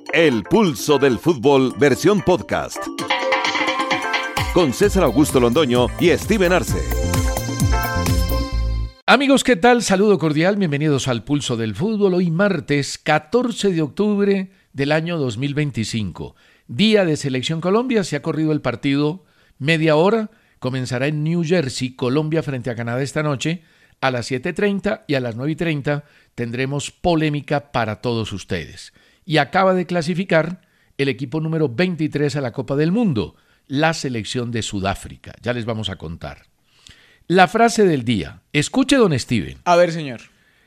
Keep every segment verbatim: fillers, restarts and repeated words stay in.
El Pulso del Fútbol, versión podcast. Con César Augusto Londoño y Steven Arce. Amigos, ¿qué tal? Saludo cordial, bienvenidos al Pulso del Fútbol. Hoy martes catorce de octubre del año dos mil veinticinco. Día de Selección Colombia, se ha corrido el partido media hora. Comenzará en New Jersey, Colombia frente a Canadá esta noche a las siete y treinta y a las nueve y treinta tendremos polémica para todos ustedes. Y acaba de clasificar el equipo número veintitrés a la Copa del Mundo, la selección de Sudáfrica. Ya les vamos a contar. La frase del día. Escuche, don Steven. A ver, señor.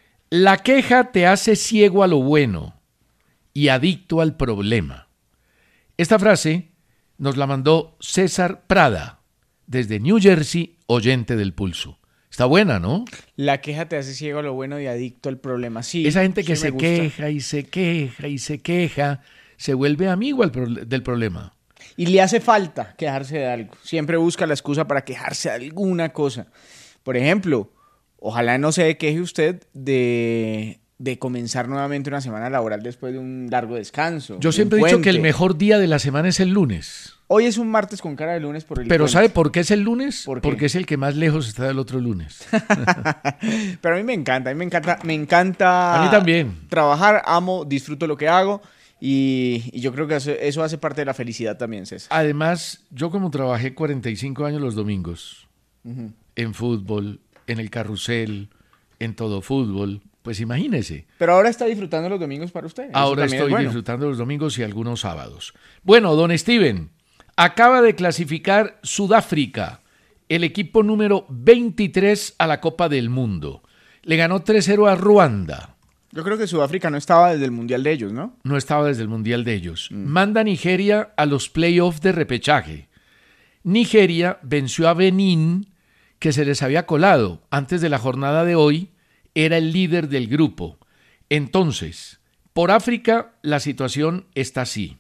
La queja te hace ciego a lo bueno y adicto al problema. Esta frase nos la mandó César Prada, desde New Jersey, oyente del Pulso. Está buena, ¿no? La queja te hace ciego a lo bueno y adicto al problema. Sí. Esa gente que sí se me gusta. queja y se queja y se queja, se vuelve amigo al pro- del problema. Y le hace falta quejarse de algo. Siempre busca la excusa para quejarse de alguna cosa. Por ejemplo, ojalá no se queje usted de, de comenzar nuevamente una semana laboral después de un largo descanso. Yo de siempre he un dicho puente. que el mejor día de la semana es el lunes. Hoy es un martes con cara de lunes por el Pero puente. ¿sabe por qué es el lunes? ¿Por qué? Porque es el que más lejos está del otro lunes. Pero a mí me encanta, a mí me encanta, me encanta A mí también. trabajar, amo, disfruto lo que hago y, y yo creo que eso, eso hace parte de la felicidad también, César. Además, yo como trabajé cuarenta y cinco años los domingos, Uh-huh. en fútbol, en el carrusel, en todo fútbol, pues imagínese. Pero ahora está disfrutando los domingos para usted. Eso Ahora también es estoy bueno. disfrutando los domingos y algunos sábados. Bueno, don Steven, acaba de clasificar Sudáfrica, el equipo número veintitrés a la Copa del Mundo. Le ganó tres cero a Ruanda. Yo creo que Sudáfrica no estaba desde el Mundial de ellos, ¿no? No estaba desde el Mundial de ellos. Mm. Manda a Nigeria a los playoffs de repechaje. Nigeria venció a Benín, que se les había colado antes de la jornada de hoy, era el líder del grupo. Entonces, por África la situación está así.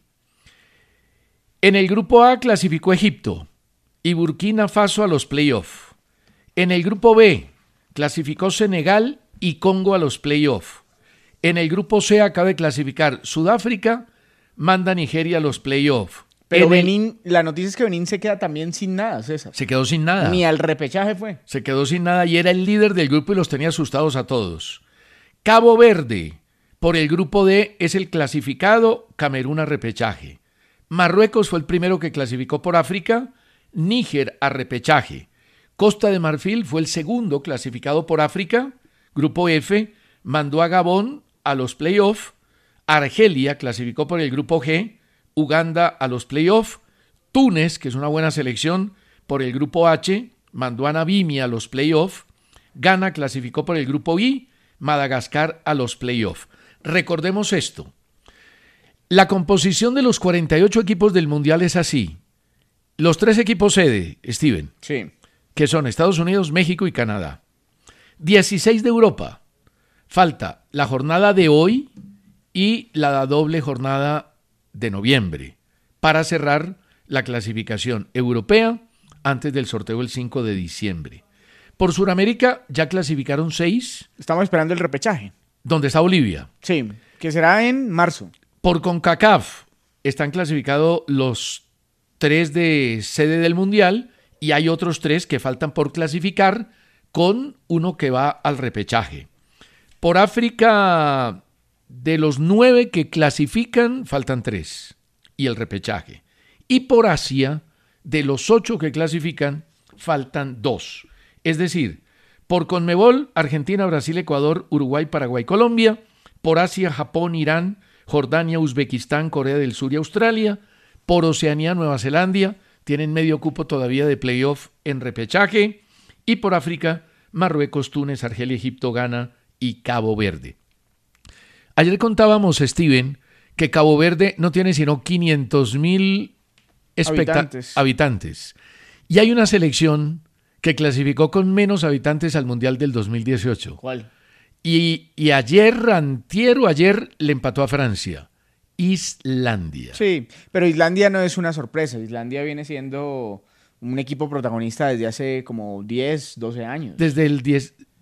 En el grupo A clasificó Egipto y Burkina Faso a los playoffs. En el grupo B clasificó Senegal y Congo a los playoffs. En el grupo C acaba de clasificar Sudáfrica, manda a Nigeria a los playoffs. Pero En el- Benín, la noticia es que Benín se queda también sin nada, César. Se quedó sin nada. Ni al repechaje fue. Se quedó sin nada y era el líder del grupo y los tenía asustados a todos. Cabo Verde, por el grupo D, es el clasificado, Camerún a repechaje. Marruecos fue el primero que clasificó por África, Níger a repechaje. Costa de Marfil fue el segundo clasificado por África, grupo F, mandó a Gabón a los playoffs. Argelia clasificó por el grupo G, Uganda a los playoffs. Túnez, que es una buena selección, por el grupo H, mandó a Namibia a los playoffs. Ghana clasificó por el grupo I, Madagascar a los playoffs. Recordemos esto. La composición de los cuarenta y ocho equipos del Mundial es así. Los tres equipos sede, Steven, Sí. que son Estados Unidos, México y Canadá. dieciséis de Europa. Falta la jornada de hoy y la doble jornada de noviembre para cerrar la clasificación europea antes del sorteo el cinco de diciembre. Por Sudamérica ya clasificaron seis, Estamos esperando el repechaje. donde está Bolivia. Sí, que será en marzo. Por CONCACAF están clasificados los tres de sede del Mundial y hay otros tres que faltan por clasificar con uno que va al repechaje. Por África, de los nueve que clasifican, faltan tres y el repechaje. Y por Asia, de los ocho que clasifican, faltan dos. Es decir, por Conmebol, Argentina, Brasil, Ecuador, Uruguay, Paraguay, Colombia. Por Asia, Japón, Irán, Jordania, Uzbekistán, Corea del Sur y Australia. Por Oceanía, Nueva Zelanda, tienen medio cupo todavía de playoff en repechaje. Y por África, Marruecos, Túnez, Argelia, Egipto, Ghana y Cabo Verde. Ayer contábamos, Steven, que Cabo Verde no tiene sino quinientos mil especta- Habitantes. habitantes. Y hay una selección que clasificó con menos habitantes al Mundial del dos mil dieciocho. ¿Cuál? Y, y ayer, antier o ayer, le empató a Francia. Islandia. Sí, pero Islandia no es una sorpresa. Islandia viene siendo un equipo protagonista desde hace como diez, doce años. Desde el diez,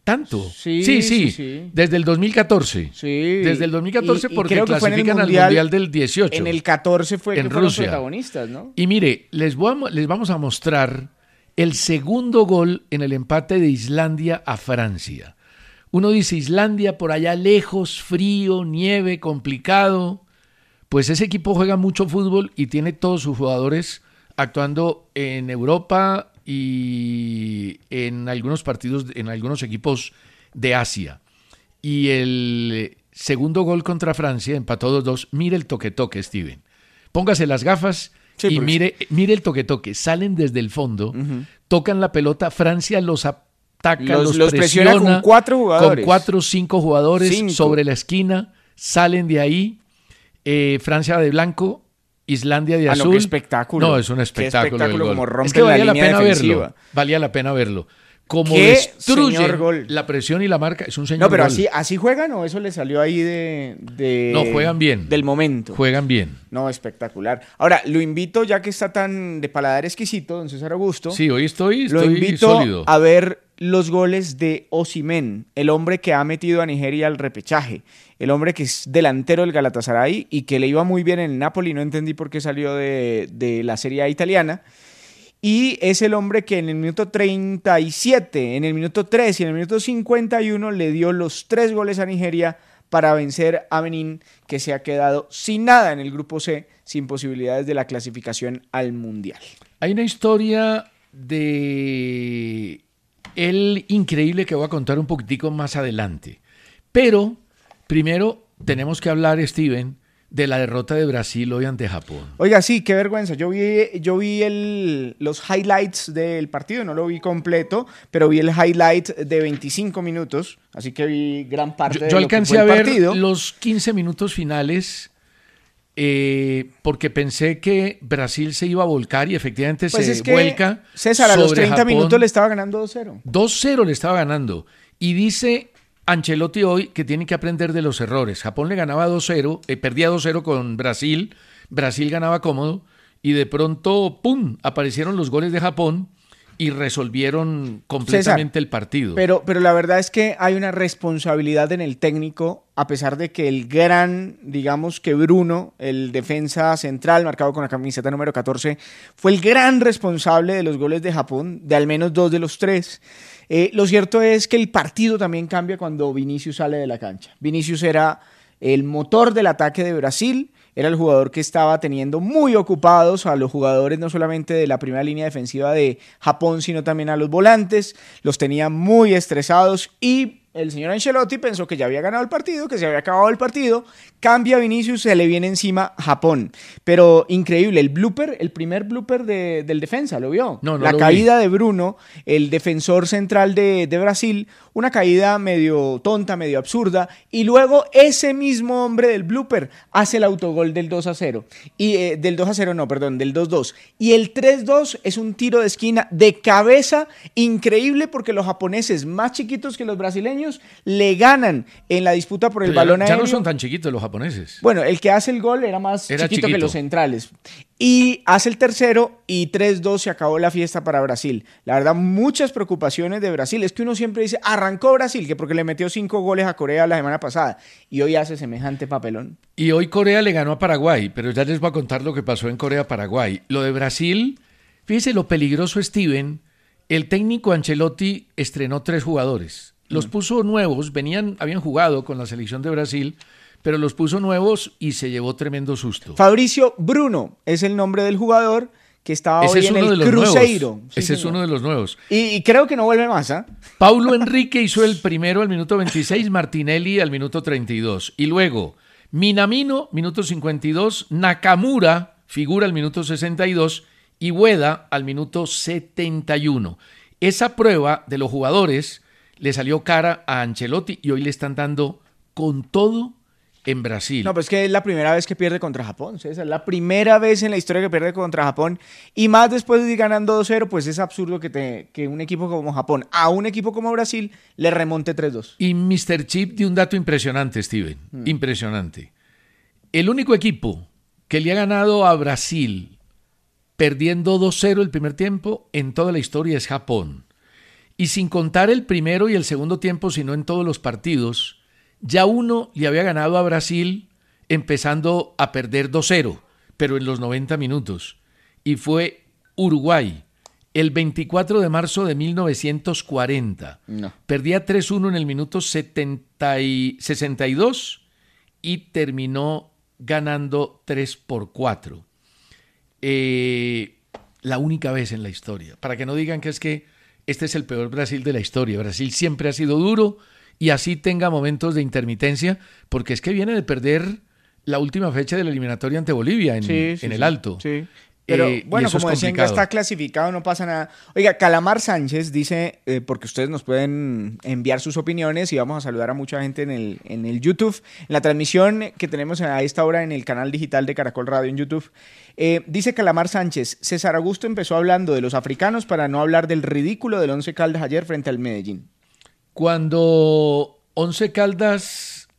¿Tanto? Sí, sí, sí, sí, sí. Desde el dos mil catorce. Sí. Desde el dos mil catorce Y- y porque creo que fue en el clasifican mundial- al Mundial del dieciocho. En el catorce fue En que fueron Rusia. protagonistas, ¿no? Y mire, les, voy a mo- les vamos a mostrar el segundo gol en el empate de Islandia a Francia. Uno dice Islandia por allá lejos, frío, nieve, complicado. Pues ese equipo juega mucho fútbol y tiene todos sus jugadores actuando en Europa y en algunos partidos, en algunos equipos de Asia. Y el segundo gol contra Francia empató dos dos. Mire el toque-toque, Steven. Póngase las gafas Sí, y porque- mire, mire el toque-toque. Salen desde el fondo, Ujú. tocan la pelota, Francia los ataca, Los- los, los presiona presiona con cuatro jugadores. Con cuatro o cinco jugadores Cinco. sobre la esquina, salen de ahí. Eh, Francia de blanco, Islandia de Ah, no, azul. qué espectáculo. No, es un Qué espectáculo. espectáculo el gol. como rompen es que la valía la, línea pena defensiva. verlo. Valía la pena verlo. Como Qué destruye señor gol. la presión y la marca, es un señor No, pero gol. así, así juegan o eso le salió ahí de, de- No, juegan bien. Del momento. Juegan bien. No, espectacular. Ahora, lo invito, ya que está tan de paladar exquisito, don César Augusto. Sí, hoy estoy, Lo estoy invito sólido. a ver los goles de Osimhen, el hombre que ha metido a Nigeria al repechaje, el hombre que es delantero del Galatasaray y que le iba muy bien en el Napoli, no entendí por qué salió de, de la Serie A italiana. Y es el hombre que en el minuto treinta y siete, en el minuto tres y en el minuto cincuenta y uno le dio los tres goles a Nigeria para vencer a Benín, que se ha quedado sin nada en el grupo C, sin posibilidades de la clasificación al Mundial. Hay una historia de el increíble que voy a contar un poquitico más adelante. Pero primero tenemos que hablar, Steven, de la derrota de Brasil hoy ante Japón. Oiga, sí, qué vergüenza. Yo vi, yo vi el, los highlights del partido, no lo vi completo, pero vi el highlight de veinticinco minutos, así que vi gran parte Yo, de yo lo que alcancé fue a el ver partido. los quince minutos finales eh, porque pensé que Brasil se iba a volcar y efectivamente Pues se es que, vuelca. César, a los sobre treinta Japón. minutos le estaba ganando dos cero. dos cero le estaba ganando. Y dice Ancelotti hoy que tiene que aprender de los errores. Japón le ganaba dos cero, eh, perdía dos cero con Brasil. Brasil ganaba cómodo. Y de pronto, ¡pum!, aparecieron los goles de Japón y resolvieron completamente César, el partido. Pero, pero la verdad es que hay una responsabilidad en el técnico, a pesar de que el gran, digamos que Bruno, el defensa central, marcado con la camiseta número catorce, fue el gran responsable de los goles de Japón, de al menos dos de los tres. Eh, lo cierto es que el partido también cambia cuando Vinicius sale de la cancha. Vinicius era el motor del ataque de Brasil, era el jugador que estaba teniendo muy ocupados a los jugadores no solamente de la primera línea defensiva de Japón, sino también a los volantes, los tenía muy estresados y el señor Ancelotti pensó que ya había ganado el partido, que se había acabado el partido, cambia a Vinicius, se le viene encima Japón. Pero increíble, el blooper, el primer blooper de, del defensa, ¿lo vio? No, no La lo caída vi. de Bruno, el defensor central de, de Brasil, una caída medio tonta, medio absurda, y luego ese mismo hombre del blooper hace el autogol del dos a cero, y eh, del dos a cero no, perdón, del dos dos, y el tres dos es un tiro de esquina de cabeza increíble porque los japoneses más chiquitos que los brasileños le ganan en la disputa por el Pero ya- balón ya, aéreo. no son tan chiquitos los japoneses. Bueno, el que hace el gol era más Era chiquito, que chiquito. los centrales. Y hace el tercero y tres dos se acabó la fiesta para Brasil. La verdad, muchas preocupaciones de Brasil. Es que uno siempre dice, arrancó Brasil, que porque le metió cinco goles a Corea la semana pasada. Y hoy hace semejante papelón. Y hoy Corea le ganó a Paraguay, pero ya les voy a contar lo que pasó en Corea-Paraguay. Lo de Brasil, fíjese lo peligroso, Steven. El técnico Ancelotti estrenó tres jugadores. Los puso nuevos, venían, habían jugado con la selección de Brasil, pero los puso nuevos y se llevó tremendo susto. Fabricio Bruno es el nombre del jugador que estaba Ese hoy es en uno de el los Cruzeiro. nuevos. Sí, Ese es señor. uno de los nuevos. Y, y creo que no vuelve más, ¿ah? Paulo Enrique hizo el primero al minuto veintiséis, Martinelli al minuto treinta y dos. Y luego Minamino, minuto cincuenta y dos, Nakamura, figura al minuto sesenta y dos, y Ueda al minuto setenta y uno. Esa prueba de los jugadores le salió cara a Ancelotti y hoy le están dando con todo en Brasil. No, pues que es la primera vez que pierde contra Japón, César. La primera vez en la historia que pierde contra Japón. Y más después de ir ganando dos cero, pues es absurdo que, te, que un equipo como Japón a un equipo como Brasil le remonte tres dos. Y mister Chip dio un dato impresionante, Steven. Mm. Impresionante. El único equipo que le ha ganado a Brasil perdiendo dos cero el primer tiempo en toda la historia es Japón. Y sin contar el primero y el segundo tiempo, sino en todos los partidos, ya uno le había ganado a Brasil empezando a perder dos cero, pero en los noventa minutos. Y fue Uruguay, el veinticuatro de marzo de mil novecientos cuarenta. No. Perdía tres uno en el minuto setenta y, sesenta y dos y terminó ganando tres por cuatro. Eh, la única vez en la historia. Para que no digan que es que este es el peor Brasil de la historia. Brasil siempre ha sido duro y así tenga momentos de intermitencia, porque es que viene de perder la última fecha de la eliminatoria ante Bolivia en, Sí, sí, en el sí. Alto. Sí. Pero Eh, y bueno, eso como es decían, ya complicado. está clasificado, no pasa nada. Oiga, Calamar Sánchez dice, eh, porque ustedes nos pueden enviar sus opiniones y vamos a saludar a mucha gente en el, en el YouTube, en la transmisión que tenemos a esta hora en el canal digital de Caracol Radio en YouTube. Eh, dice Calamar Sánchez, César Augusto empezó hablando de los africanos para no hablar del ridículo del Once Caldas ayer frente al Medellín. Cuando Once Caldas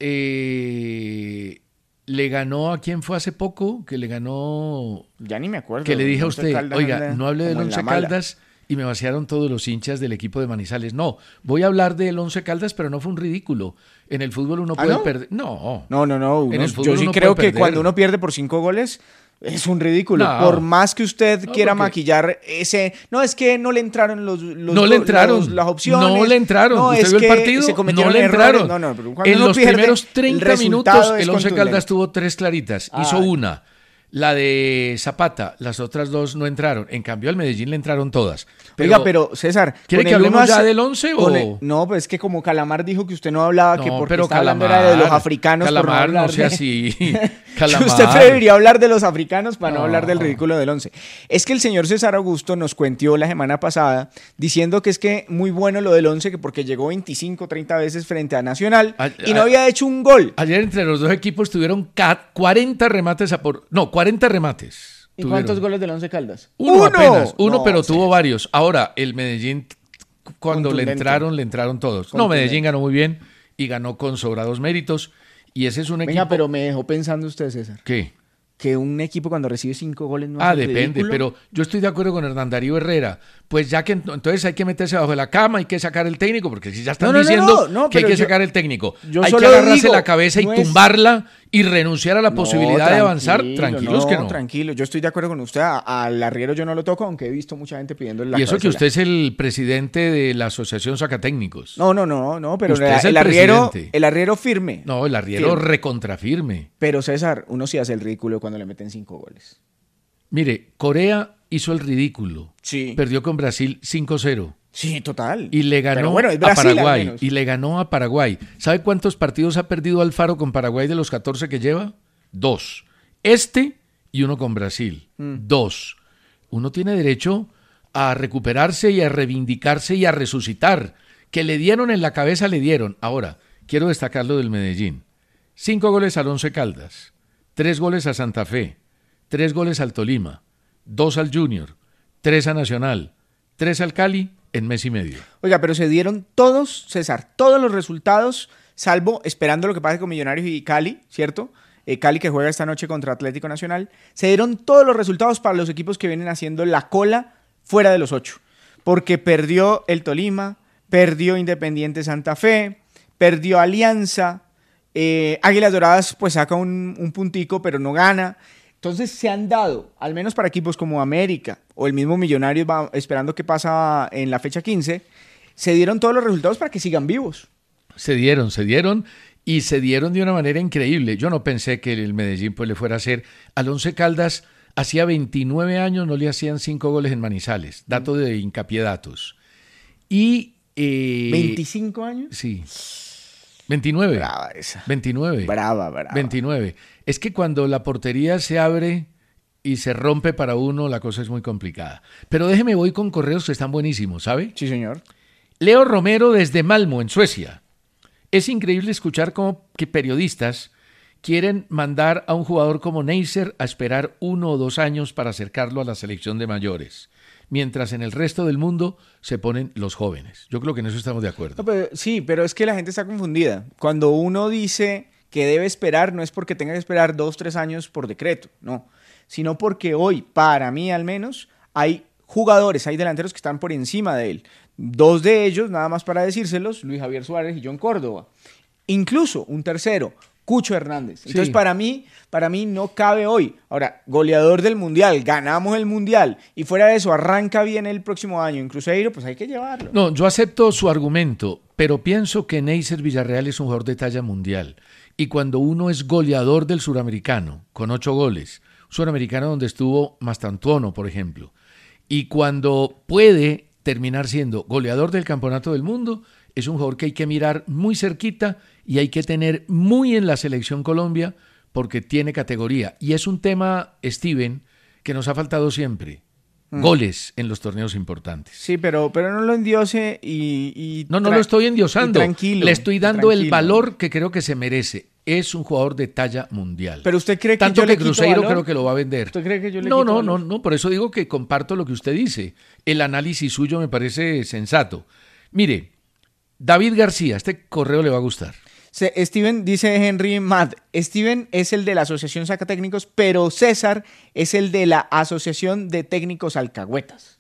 eh, le ganó a quién fue hace poco, que le ganó, Ya ni me acuerdo. que le dije a Once usted, Caldas oiga, anda no hable del como en Once la mala. Caldas y me vaciaron todos los hinchas del equipo de Manizales. No, voy a hablar del Once Caldas, pero no fue un ridículo. En el fútbol uno ¿Ah, puede no? perder. No, No, no, no. uno- En el fútbol yo sí uno creo puede que perder. cuando uno pierde por cinco goles es un ridículo. No. Por más que usted No, quiera porque- maquillar ese... No, es que no le entraron los, los no le los- entraron. las opciones. No le entraron. No, ¿Usted es vio el que partido? se No cometieron le errores. entraron. No, no, pero cuando En uno los pierde, primeros el treinta resultado minutos, es el Once contundente. Caldas tuvo tres claritas. Hizo Ay. una. La de Zapata, las otras dos no entraron. En cambio, al Medellín le entraron todas. Oiga, pero César... ¿Quiere con que el uno hablemos a ya ce- del once o...? con el- no, pues es que como Calamar dijo que usted no hablaba, que No, porque pero estaba hablando Calamar, era de los africanos. por Calamar, no hablar sea de- así. Que Calamar. usted preferiría hablar de los africanos para no. No. hablar del ridículo del once. Es que el señor César Augusto nos cuenteó la semana pasada diciendo que es que muy bueno lo del once, que porque llegó veinticinco, treinta veces frente a Nacional A- y no a- había hecho un gol. Ayer entre los dos equipos tuvieron ca- cuarenta remates a por... No, cuarenta remates. ¿Y tuvieron. cuántos goles del Once Caldas? Uno, apenas, uno, No, pero César. tuvo varios. Ahora, el Medellín, cuando le Contundente. entraron, le entraron todos. No, Contundente. Medellín ganó muy bien y ganó con sobrados méritos. Y ese es un equipo... Venga, pero me dejó pensando usted, César, ¿Qué? que un equipo cuando recibe cinco goles no Ah, hace depende, ridículo. pero yo estoy de acuerdo con Hernán Darío Herrera. Pues ya que ent- entonces hay que meterse bajo la cama, hay que sacar el técnico, porque si ya están No, no, no, diciendo no, no, que hay pero que yo- sacar el técnico, yo hay que solo agarrarse digo, la cabeza y no es- tumbarla y renunciar a la No, posibilidad de avanzar. tranquilo, Tranquilos no, que no. Tranquilo, yo estoy de acuerdo con usted. A- Al arriero yo no lo toco, aunque he visto mucha gente pidiendo la Y eso que cabeza. usted es el presidente de la Asociación Sacatécnicos. No, no, no, no, pero Usted el, es el el arriero, presidente. el arriero firme. No, el arriero Firme. recontrafirme. Pero César, uno sí hace el ridículo cuando le meten cinco goles. Mire, Corea hizo el ridículo. Sí. Perdió con Brasil cinco cero. Sí, total. Y le Pero ganó bueno, es a Brasil, al Paraguay. menos. Y le ganó a Paraguay. ¿Sabe cuántos partidos ha perdido Alfaro con Paraguay de los catorce que lleva? Dos. Este y uno con Brasil. Mm. Dos. Uno tiene derecho a recuperarse y a reivindicarse y a resucitar. Que le dieron en la cabeza, le dieron. Ahora, quiero destacar lo del Medellín. Cinco goles al Once Caldas. Tres goles a Santa Fe. Tres goles al Tolima. Dos al Junior. Tres a Nacional. Tres al Cali en mes y medio. Oiga, pero se dieron todos, César, todos los resultados, salvo esperando lo que pase con Millonarios y Cali, ¿cierto? Eh, Cali que juega esta noche contra Atlético Nacional. Se dieron todos los resultados para los equipos que vienen haciendo la cola fuera de los ocho. Porque perdió el Tolima, perdió Independiente Santa Fe, perdió Alianza, eh, Águilas Doradas pues saca un, un puntico pero no gana. Entonces se han dado, al menos para equipos como América o el mismo Millonarios va esperando qué pasa en la fecha quince, se dieron todos los resultados para que sigan vivos. Se dieron, se dieron y se dieron de una manera increíble. Yo no pensé que el Medellín pues le fuera a hacer al Once Caldas. Hacía veintinueve años no le hacían cinco goles en Manizales. Dato de Hincapié Datos. Y... eh, ¿veinticinco años? Sí. veintinueve. Brava esa. veintinueve. Brava, brava. veintinueve. Es que cuando la portería se abre y se rompe para uno, la cosa es muy complicada. Pero déjeme, voy con correos que están buenísimos, ¿sabe? Sí, señor. Leo Romero desde Malmo, en Suecia. Es increíble escuchar cómo que periodistas quieren mandar a un jugador como Neisser a esperar uno o dos años para acercarlo a la selección de mayores, mientras en el resto del mundo se ponen los jóvenes. Yo creo que en eso estamos de acuerdo. No, pero, sí, pero es que la gente está confundida. Cuando uno dice que debe esperar, no es porque tenga que esperar dos, tres años por decreto, no. Sino porque hoy, para mí al menos, hay jugadores, hay delanteros que están por encima de él. Dos de ellos, nada más para decírselos, Luis Javier Suárez y John Córdoba. Incluso un tercero, Cucho Hernández. Entonces, sí. para mí, para mí no cabe hoy. Ahora, goleador del Mundial, ganamos el Mundial y fuera de eso arranca bien el próximo año en Cruzeiro, pues hay que llevarlo. No, yo acepto su argumento, pero pienso que Neisser Villarreal es un jugador de talla mundial. Y cuando uno es goleador del suramericano, con ocho goles, suramericano donde estuvo Mastantuono, por ejemplo, y cuando puede terminar siendo goleador del Campeonato del Mundo, es un jugador que hay que mirar muy cerquita y hay que tener muy en la selección Colombia porque tiene categoría. Y es un tema, Steven, que nos ha faltado siempre. Mm. Goles en los torneos importantes. Sí, pero, pero no lo endiose y... y no, no lo estoy endiosando. Tranquilo. Le estoy dando tranquilo. el valor que creo que se merece. Es un jugador de talla mundial. Pero usted cree que Tanto yo que le quito Cruzeiro valor? creo que lo va a vender. ¿Usted cree que yo le no, quito no, valor? no, no, por eso digo que comparto lo que usted dice. El análisis suyo me parece sensato. Mire, David García, este correo le va a gustar. Se, Steven, dice Henry Mad, Steven es el de la Asociación Sacatécnicos, pero César es el de la Asociación de Técnicos Alcahuetas.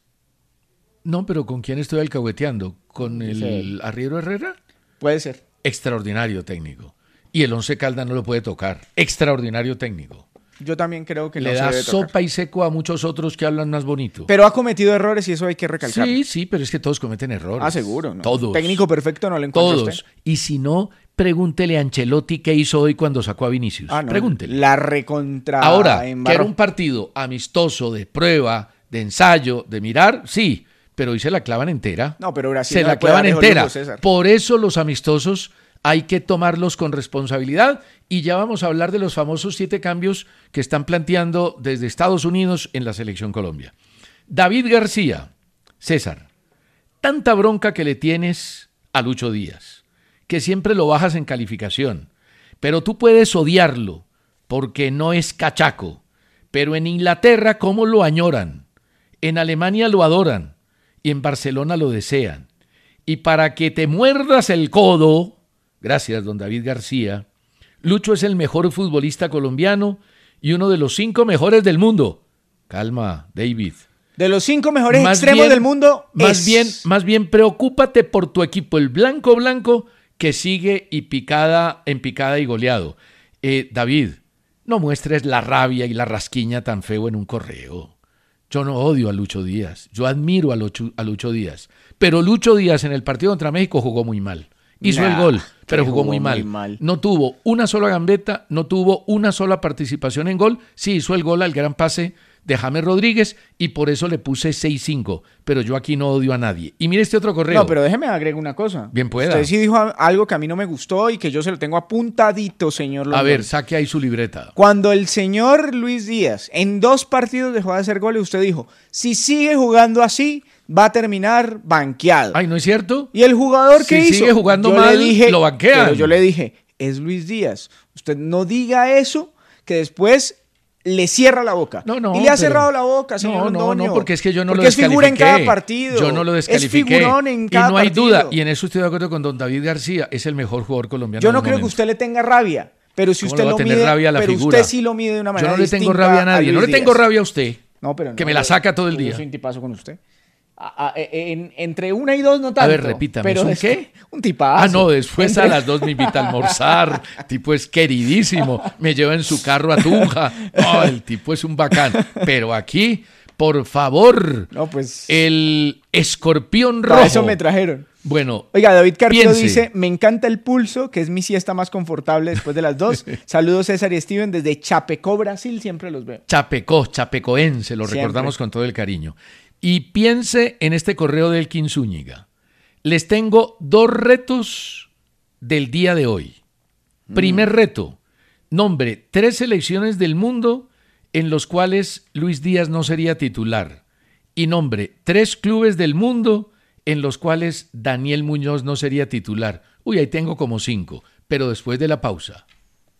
No, pero ¿con quién estoy alcahueteando? ¿Con el Sí. Arriero Herrera? Puede ser. Extraordinario técnico. Y el Once Caldas no lo puede tocar. Extraordinario técnico. Yo también creo que Le no da se debe tocar. sopa y seco a muchos otros que hablan más bonito. Pero ha cometido errores y eso hay que recalcarlo. Sí, sí, pero es que todos cometen errores. Ah, seguro. ¿no? Todos. Técnico perfecto no lo encuentra Todos. usted. Y si no, pregúntele a Ancelotti qué hizo hoy cuando sacó a Vinicius. Ah, no. Pregúntele. La recontra Ahora, que embarró. era un partido amistoso, de prueba, de ensayo, de mirar, sí, pero hoy se la clavan entera. No, pero Brasil se no la le puede clavan dar esos entera. lujos, César. Por eso los amistosos hay que tomarlos con responsabilidad y ya vamos a hablar de los famosos siete cambios que están planteando desde Estados Unidos en la Selección Colombia. David García, César, tanta bronca que le tienes a Lucho Díaz, que siempre lo bajas en calificación, pero tú puedes odiarlo porque no es cachaco, pero en Inglaterra cómo lo añoran, en Alemania lo adoran y en Barcelona lo desean. Y para que te muerdas el codo, gracias, don David García, Lucho es el mejor futbolista colombiano y uno de los cinco mejores del mundo. Calma, David. De los cinco mejores Más extremos bien- del mundo Más es... bien, más bien preocúpate por tu equipo, el blanco blanco, que sigue y picada en picada y goleado. Eh, David, no muestres la rabia y la rasquiña tan feo en un correo. Yo no odio a Lucho Díaz, yo admiro a Lucho, a Lucho Díaz. Pero Lucho Díaz en el partido contra México jugó muy mal. Hizo Nah, el gol, pero que jugó, jugó muy, mal. muy mal. No tuvo una sola gambeta, no tuvo una sola participación en gol. Sí hizo el gol al gran pase de James Rodríguez y por eso le puse seis cinco. Pero yo aquí no odio a nadie. Y mire este otro correo. No, pero déjeme agregar una cosa. Bien pueda. Usted sí dijo algo que a mí no me gustó y que yo se lo tengo apuntadito, señor A Londoño. ver, saque ahí su libreta. Cuando el señor Luis Díaz en dos partidos dejó de hacer goles, usted dijo, si sigue jugando así, va a terminar banqueado. Ay, ¿no es cierto? Y el jugador que Si hizo, sigue jugando yo mal, le dije, lo banquean. Pero yo le dije, es Luis Díaz. Usted no diga eso, que después le cierra la boca. No, no, y le ha pero- cerrado la boca, señor No, no, Londoño. no, porque es que yo no Porque lo es figura en descalifiqué. cada partido. Yo no lo descalifiqué. Es figurón en cada y no hay partido. duda, y en eso estoy de acuerdo con don David García, es el mejor jugador colombiano. Yo del no creo que momento. usted le tenga rabia, pero si ¿Cómo usted le va a lo tener mide, rabia a la pero figura? usted sí lo mide de una Yo manera no le tengo distinta rabia a nadie, no Luis le tengo Díaz. rabia a usted. No, pero no, que me la yo- saca todo el yo día. soy un tipazo con usted. A- a- en- entre una y dos no tanto. A ver, repítame, pero ¿es un es qué? que- Un tipazo. Ah, no, después Entre- a las dos me invita a almorzar. Tipo es queridísimo. Me lleva en su carro a Tunja. No, el tipo es un bacán. Pero aquí, por favor, No, pues... el escorpión rojo. Para eso me trajeron. Bueno, Oiga, David Carpio piense. dice, me encanta el pulso, que es mi siesta más confortable después de las dos. Saludos César y Steven desde Chapecó, Brasil, siempre los veo. Chapecó, chapecoense, lo Siempre. recordamos con todo el cariño. Y piense en este correo del Elkin Zúñiga. Les tengo dos retos del día de hoy. Primer reto, nombre tres selecciones del mundo en los cuales Luis Díaz no sería titular. Y nombre tres clubes del mundo en los cuales Daniel Muñoz no sería titular. Uy, ahí tengo como cinco, pero después de la pausa.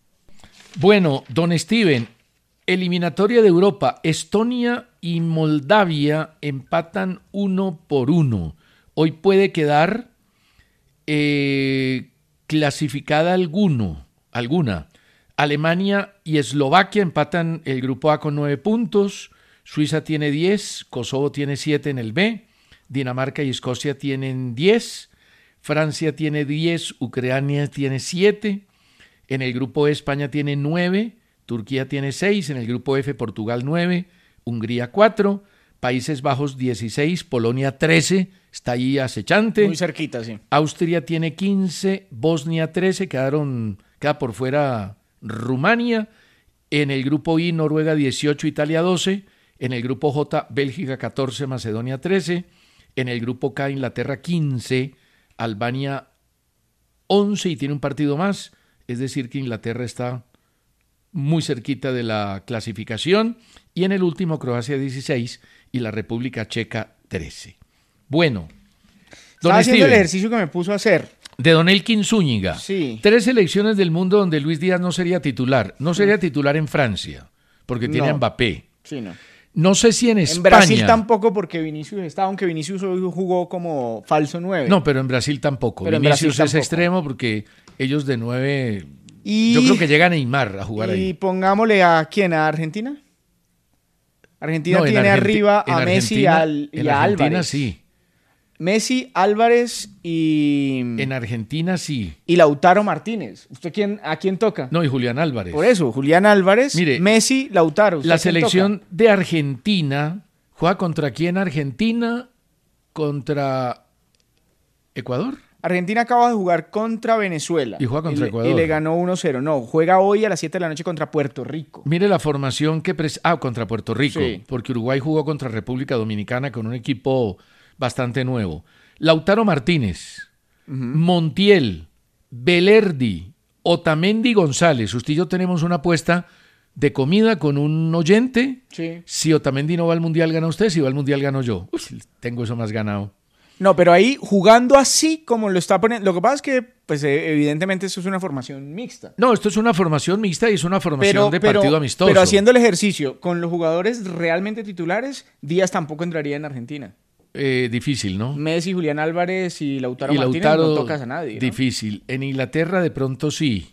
Bueno, don Steven, eliminatoria de Europa, Estonia y Moldavia empatan uno por uno. Hoy puede quedar eh, clasificada alguno, alguna. Alemania y Eslovaquia empatan el grupo A con nueve puntos. Suiza tiene diez, Kosovo tiene siete en el B, Dinamarca y Escocia tienen diez, Francia tiene diez, Ucrania tiene siete, en el grupo E España tiene nueve, Turquía tiene seis, en el grupo F Portugal nueve, Hungría cuatro, Países Bajos dieciséis, Polonia trece, está ahí acechante. Muy cerquita, sí. Austria tiene quince, Bosnia trece, quedaron, queda por fuera Rumania. En el grupo I, Noruega dieciocho, Italia doce. En el grupo J, Bélgica catorce, Macedonia trece. En el grupo K, Inglaterra quince, Albania once y tiene un partido más. Es decir, que Inglaterra está muy cerquita de la clasificación. Y en el último, Croacia dieciséis y la República Checa trece. Bueno, don Estaba haciendo Steven, el ejercicio que me puso a hacer. de don Elkin Zúñiga. Sí. Tres selecciones del mundo donde Luis Díaz no sería titular. No sería titular en Francia, porque tiene No. a Mbappé. Sí, no. No sé si en En España. Brasil tampoco, porque Vinicius está, aunque Vinicius hoy jugó como falso nueve. No, pero en Brasil tampoco. Pero en Vinicius Brasil es tampoco. extremo porque ellos de nueve. Y, Yo creo que llega Neymar a jugar y ahí. pongámosle a quién, a Argentina. Argentina No, en tiene Argenti- arriba en a Messi y, Argentina- al- y en a Argentina Álvarez. sí. Messi, Álvarez y, En Argentina sí. y Lautaro Martínez. ¿Usted quién, a quién toca? No, y Julián Álvarez. Por eso, Julián Álvarez, Mire, Messi, Lautaro. ¿Usted La a quién selección toca? de Argentina juega contra quién Argentina, contra Ecuador. Argentina acaba de jugar contra Venezuela. Y juega contra le- Ecuador. Y le ganó uno cero. No, juega hoy a las siete de la noche contra Puerto Rico. Mire la formación que... Pres ah, contra Puerto Rico, Sí. porque Uruguay jugó contra República Dominicana con un equipo bastante nuevo. Lautaro Martínez, Montiel, Belerdi, Otamendi González. Usted y yo tenemos una apuesta de comida con un oyente. Sí. Si Otamendi no va al Mundial, gana usted. Si va al Mundial, gano yo. Uy, tengo eso más ganado. No, pero ahí jugando así como lo está poniendo. Lo que pasa es que, pues, eh, evidentemente, eso es una formación mixta. No, esto es una formación mixta y es una formación Pero, de pero, partido amistoso. pero haciendo el ejercicio con los jugadores realmente titulares, Díaz tampoco entraría en Argentina. Eh, difícil, ¿no? Messi, Julián Álvarez y Lautaro Y Martínez Lautaro, no tocas a nadie, ¿no? difícil. En Inglaterra de pronto sí.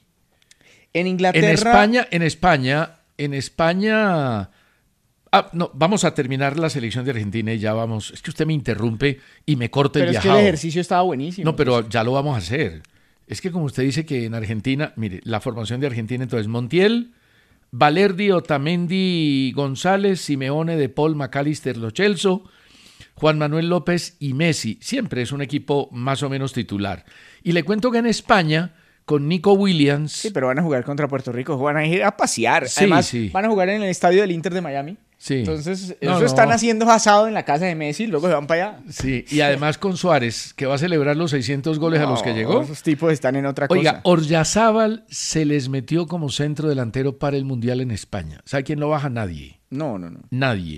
En Inglaterra... En España, en España, en España... Ah, no, vamos a terminar la selección de Argentina y ya vamos. Es que usted me interrumpe y me corta el Pero es que viajado. el ejercicio estaba buenísimo. No, pero ya lo vamos a hacer. Es que como usted dice que en Argentina, mire, la formación de Argentina entonces Montiel, Valerdi, Otamendi, González, Simeone, De Paul, McAllister, Lo Celso, Juan Manuel López y Messi. Siempre es un equipo más o menos titular. Y le cuento que en España, con Nico Williams... Sí, pero van a jugar contra Puerto Rico, van a ir a pasear. Sí, Además, sí. van a jugar en el estadio del Inter de Miami. Sí. Entonces, No, eso no. están haciendo asado en la casa de Messi y luego se van para allá. Sí, y además con Suárez, que va a celebrar los seiscientos goles a los que No, llegó. Esos tipos están en otra Oiga, cosa. Oryazábal se les metió como centro delantero para el Mundial en España. ¿Sabe quién lo baja? Nadie. No, no, no. Nadie.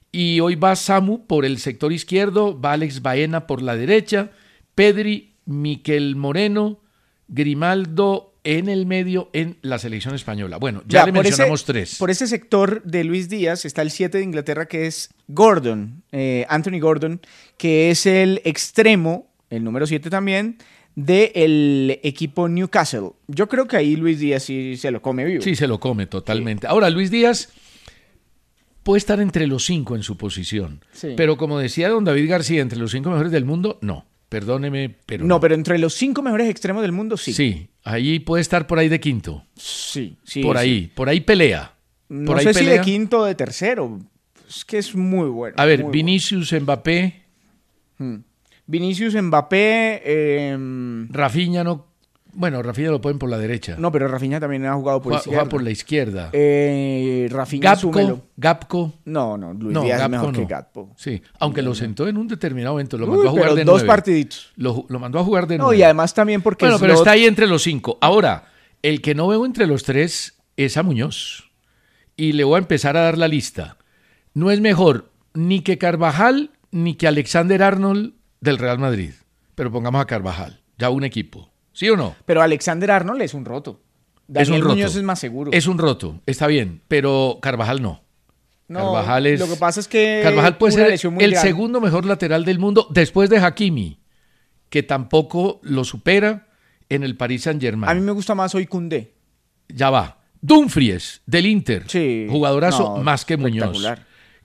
Y hoy va Samu por el sector izquierdo, va Alex Baena por la derecha, Pedri, Miquel Moreno, Grimaldo en el medio en la selección española. Bueno, ya, Ya, le por mencionamos ese, tres. Por ese sector de Luis Díaz está el siete de Inglaterra, que es Gordon, eh, Anthony Gordon, que es el extremo, el número siete también, del equipo Newcastle. Yo creo que ahí Luis Díaz sí se lo come vivo. Sí, se lo come totalmente. Ahora, Luis Díaz puede estar entre los cinco en su posición. Sí. Pero como decía don David García, entre los cinco mejores del mundo, no. Perdóneme, pero No, pero entre los cinco mejores extremos del mundo, sí. Sí, ahí puede estar por ahí de quinto. Sí, sí. por sí. ahí, por ahí pelea. No Por ahí sé si pelea. de quinto o de tercero. Es que es muy bueno. A ver, muy Vinicius, Mbappé, bueno. Hmm. Vinicius, Mbappé. eh, Rafinha no. Bueno, Rafinha lo ponen por la derecha. No, pero Rafinha también ha jugado por juega, izquierda. juega por la izquierda. Eh, Rafinha, súmelo. Gapco, Gapco. No, no, Luis No, Díaz es Gapco mejor no. que Gatpo. Sí, aunque lo sentó en un determinado momento, lo Uy, mandó a jugar pero de dos nueve. partiditos. Lo, lo mandó a jugar de No, nueve. y además también porque Bueno, pero Slot- está ahí entre los cinco. Ahora, el que no veo entre los tres es a Muñoz. Y le voy a empezar a dar la lista. No es mejor ni que Carvajal ni que Alexander Arnold del Real Madrid. Pero pongamos a Carvajal, ya un equipo. ¿Sí o no? Pero Alexander Arnold es un roto. Daniel es un roto. Muñoz es más seguro. Es un roto, está bien, pero Carvajal no. No, Carvajal es... Lo que pasa es que Carvajal puede una ser lesión muy el grave. segundo mejor lateral del mundo después de Hakimi, que tampoco lo supera en el Paris Saint-Germain. A mí me gusta más hoy Koundé. Ya va. Dumfries, del Inter. Sí. Jugadorazo No, más que Muñoz. espectacular.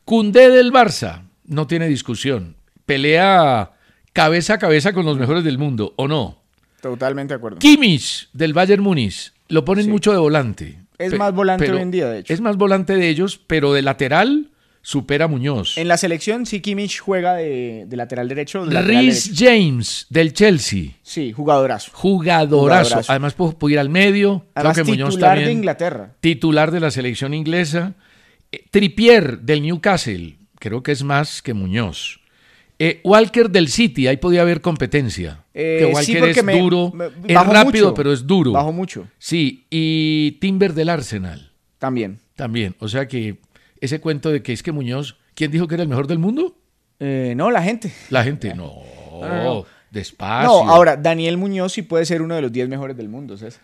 Koundé del Barça, no tiene discusión. Pelea cabeza a cabeza con los mejores del mundo, ¿o no? Totalmente de acuerdo. Kimmich del Bayern Múnich, lo ponen Sí. mucho de volante. Es Pe- más volante pero hoy en día, de hecho. Es más volante de ellos, pero de lateral supera a Muñoz. En la selección, sí, Kimmich juega de, de lateral derecho. de lateral Reece derecho. James del Chelsea, Sí, jugadorazo. jugadorazo. Jugadorazo. Además puede, puede ir al medio. Además, Creo que Muñoz titular también, de Inglaterra. titular de la selección inglesa. Eh, Trippier del Newcastle, creo que es más que Muñoz. Eh, Walker del City, ahí podía haber competencia. Eh, que sí, Walker porque es me- duro, me- es bajó rápido, mucho. pero es duro. Bajó mucho. Sí, y Timber del Arsenal También. también. O sea que ese cuento de que es que Muñoz, ¿quién dijo que era el mejor del mundo? Eh, no, la gente. La gente, no, no, no. despacio. No, ahora, Daniel Muñoz sí puede ser uno de los diez mejores del mundo, César.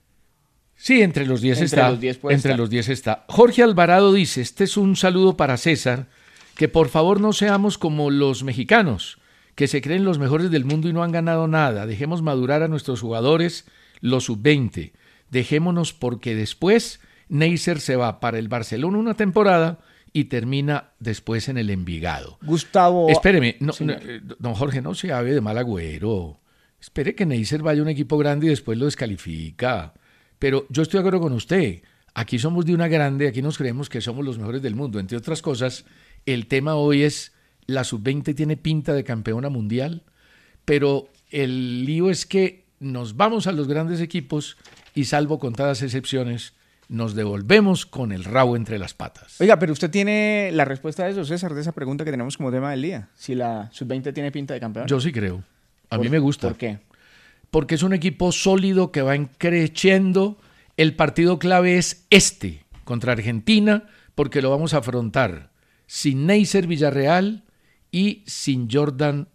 Sí, entre los diez Entre está. los diez puede entre estar. los diez está. Jorge Alvarado dice, este es un saludo para César, que por favor no seamos como los mexicanos, que se creen los mejores del mundo y no han ganado nada. Dejemos madurar a nuestros jugadores, los sub veinte. Dejémonos porque después Neisser se va para el Barcelona una temporada y termina después en el Envigado. Gustavo. Espéreme, no, Sí. no, eh, don Jorge, no se hable de mal agüero. Espere que Neisser vaya a un equipo grande y después lo descalifica. Pero yo estoy de acuerdo con usted. Aquí somos de una grande, aquí nos creemos que somos los mejores del mundo. Entre otras cosas, el tema hoy es, la sub veinte tiene pinta de campeona mundial, pero el lío es que nos vamos a los grandes equipos y salvo contadas excepciones, nos devolvemos con el rabo entre las patas. Oiga, pero usted tiene la respuesta de eso, César, de esa pregunta que tenemos como tema del día. Si la sub veinte tiene pinta de campeón. Yo sí creo. A ¿Por- mí me gusta. ¿Por qué? Porque es un equipo sólido que va creciendo. El partido clave es este, contra Argentina, porque lo vamos a afrontar sin Neisser Villarreal y sin Jordan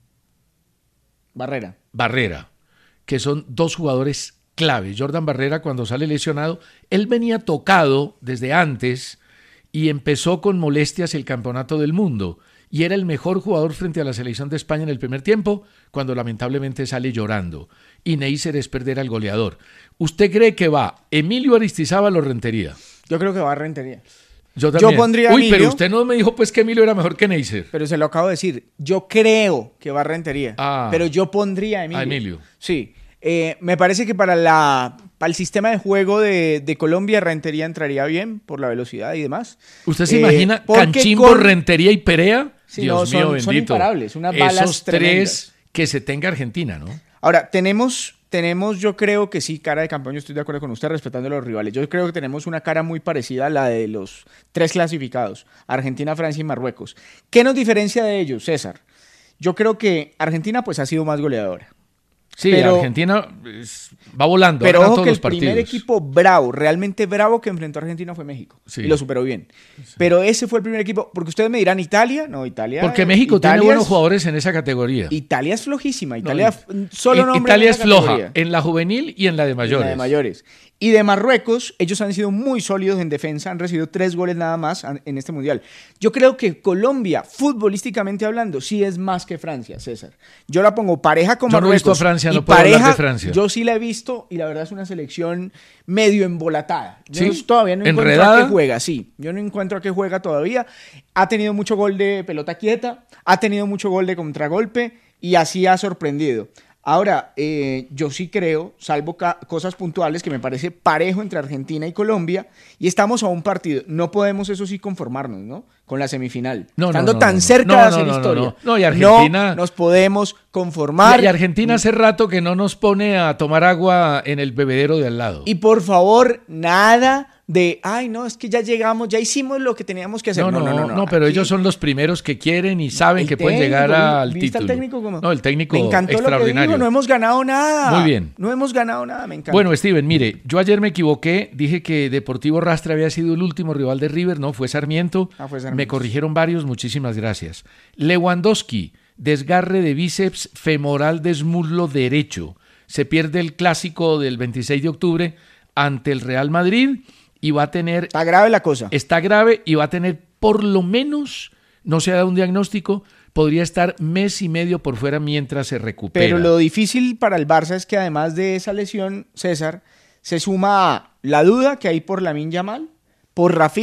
Barrera. Barrera, que son dos jugadores clave. Jordan Barrera, cuando sale lesionado, él venía tocado desde antes y empezó con molestias el campeonato del mundo. Y era el mejor jugador frente a la selección de España en el primer tiempo, cuando lamentablemente sale llorando. Y Neisser es perder al goleador. ¿Usted cree que va Emilio Aristizábal o Rentería? Yo creo que va a Rentería. Yo también. pondría a Uy, Emilio. pero usted no me dijo pues que Emilio era mejor que Neisser. Pero se lo acabo de decir. Yo creo que va a Rentería. Ah. Pero yo pondría a Emilio. A Emilio. Sí. Eh, me parece que para, la, para el sistema de juego de, de Colombia, Rentería entraría bien por la velocidad y demás. ¿Usted se Eh, imagina porque Canchimbo, con- Rentería y Perea? Sí, Dios no, son- mío, son bendito. imparables, unas balas Esos tres tremendas. que se tenga Argentina, ¿no? Ahora, tenemos, tenemos, yo creo que sí, cara de campeón, yo estoy de acuerdo con usted, respetando a los rivales. Yo creo que tenemos una cara muy parecida a la de los tres clasificados, Argentina, Francia y Marruecos. ¿Qué nos diferencia de ellos, César? Yo creo que Argentina pues ha sido más goleadora. Sí, Pero- Argentina es- va volando. Pero ha ganado ojo todos que el los partidos. primer equipo bravo, realmente bravo que enfrentó a Argentina fue México. Sí. Y lo superó bien. Pero ese fue el primer equipo, porque ustedes me dirán, ¿Italia? No, Italia. Porque México Italia tiene buenos es- jugadores en esa categoría. Italia es flojísima. No, Italia, y- solo I- nombre Italia en es esa floja categoría. en la juvenil y en la de Y la mayores. de mayores. Y de Marruecos, ellos han sido muy sólidos en defensa, han recibido tres goles nada más an- en este mundial. Yo creo que Colombia, futbolísticamente hablando, sí es más que Francia, César. Yo la pongo pareja con Yo no he Marruecos. visto a Francia, y no puedo hablar pareja, de Francia. Yo sí la he visto y la verdad es una selección medio embolatada. Yo ¿Sí? no- todavía no encuentro ¿Enredada? a qué juega, sí. Yo no encuentro a qué juega todavía. Ha tenido mucho gol de pelota quieta, ha tenido mucho gol de contragolpe y así ha sorprendido. Ahora, eh, yo sí creo, salvo ca- cosas puntuales, que me parece parejo entre Argentina y Colombia, y estamos a un partido. No podemos, eso sí, conformarnos, ¿no? Con la semifinal. No, no, Estando no, tan no, no. cerca No, de no, hacer no, no, historia. no. No, y Argentina- No nos podemos conformar. Y Argentina hace rato que no nos pone a tomar agua en el bebedero de al lado. Y por favor, nada de, ay, no, es que ya llegamos, ya hicimos lo que teníamos que hacer. No, no, no, no, pero aquí- ellos son los primeros que quieren y saben El que pueden técnico, llegar ¿vi- al ¿viste al título. técnico cómo? No, el técnico Me encantó lo que extraordinario. dijo, no hemos ganado nada. Muy bien. No hemos ganado nada, me encanta. Bueno, Steven, mire, yo ayer me equivoqué, dije que Deportivo Rastra había sido el último rival de River, no, fue Sarmiento. Ah, fue Sarmiento. Me corrigieron varios, muchísimas gracias. Lewandowski, desgarre de bíceps femoral de muslo derecho. Se pierde el clásico del veintiséis de octubre ante el Real Madrid y va a tener, Está grave la cosa. está grave y va a tener por lo menos, no se ha dado un diagnóstico, podría estar mes y medio por fuera mientras se recupera. Pero lo difícil para el Barça es que además de esa lesión, César, se suma la duda que hay por Lamine Yamal, por Rafinha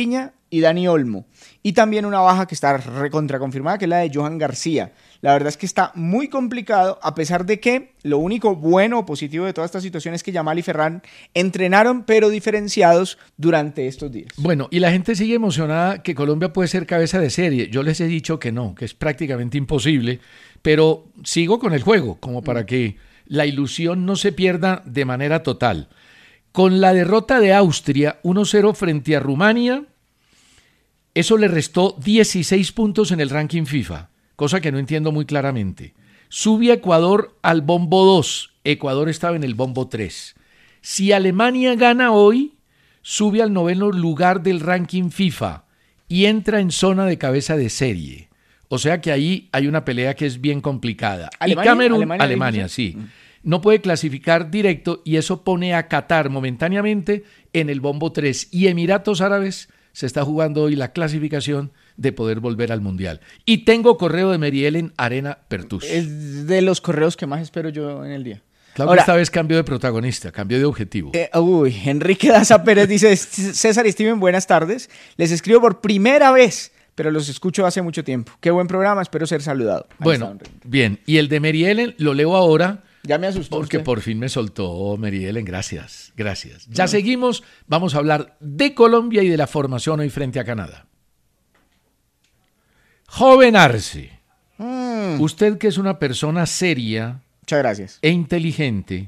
y Dani Olmo. Y también una baja que está recontraconfirmada, que es la de Johan García. La verdad es que está muy complicado, a pesar de que lo único bueno o positivo de toda esta situación es que Yamal y Ferran entrenaron, pero diferenciados durante estos días. Bueno, y la gente sigue emocionada que Colombia puede ser cabeza de serie. Yo les he dicho que no, que es prácticamente imposible, pero sigo con el juego, como para que la ilusión no se pierda de manera total. Con la derrota de Austria uno cero frente a Rumania, eso le restó dieciséis puntos en el ranking FIFA, cosa que no entiendo muy claramente. Sube a Ecuador al bombo dos, Ecuador estaba en el bombo tres. Si Alemania gana hoy, sube al noveno lugar del ranking FIFA y entra en zona de cabeza de serie. O sea que ahí hay una pelea que es bien complicada. ¿Alemania? Y Camerún, Alemania, Alemania, sí, no puede clasificar directo y eso pone a Qatar momentáneamente en el bombo tres. Y Emiratos Árabes se está jugando hoy la clasificación de poder volver al Mundial. Y tengo correo de Mary Ellen Arena Pertus. Es de los correos que más espero yo en el día. Claro que esta vez cambió de protagonista, cambió de objetivo. Eh, uy, Enrique Daza Pérez dice, César y Steven, buenas tardes. Les escribo por primera vez, pero los escucho hace mucho tiempo. Qué buen programa, espero ser saludado. Ahí bueno, bien. Y el de Mary Ellen lo leo ahora. Ya me asustó Porque usted. por fin me soltó Mary Ellen, gracias, gracias. Ya no. Seguimos, vamos a hablar de Colombia y de la formación hoy frente a Canadá. Joven Arce, mm. usted que es una persona seria, muchas gracias, e inteligente,